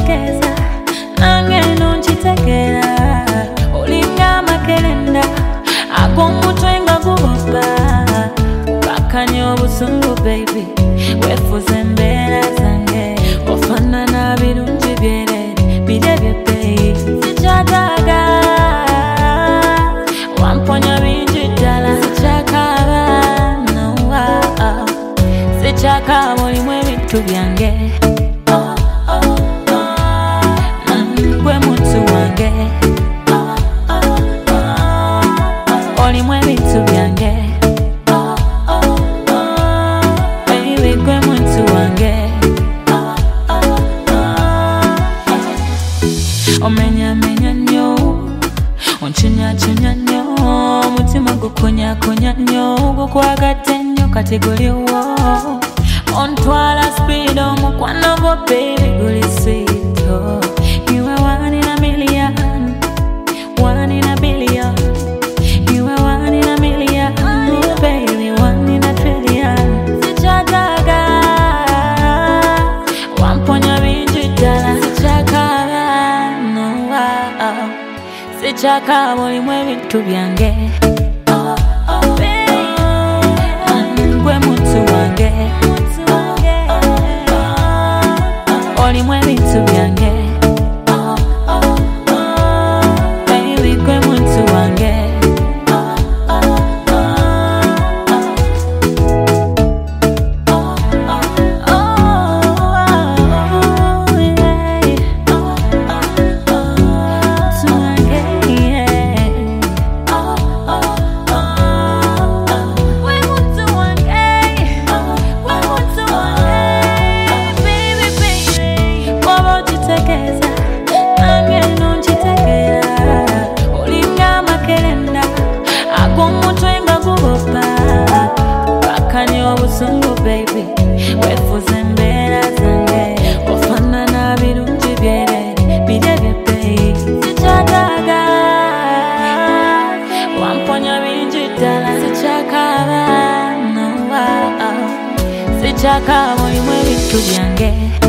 chitekeza nange nonchitekera olinga makerenda ag'omutwe nga gubopa ukakanya obusungu baby wefuza embeera zange ofaanana birungi byerere birebye baby sikyagaaga wamponya bingi ddala sikyakaaba nowa sikyakaaba olimu ebintu byange gwe muntu wange olimu ebintu byange baby gwe muntu wange omenya nnyo onchunya nnyo omutima gukonya nnyo gukwagadde nnyo kati guliwo ontwala speed omukwano gwo baby guli sweet oh. You are one in a million, one in a billion. You are one in a million, oh baby, one in a trillion. Sichagaga wamponya bingi ddala sichakaba nowa sichakaba olimu ebintu byange gwe muntu wange olimu ebintu byange baby gwe muntu wange obusungu baby wefuza embeera zange ofaanana birungi byerere birebye baby sikyagaaga wamponya bingi ddala sikyakaaba nowa sikyakaaba olimu ebintu byange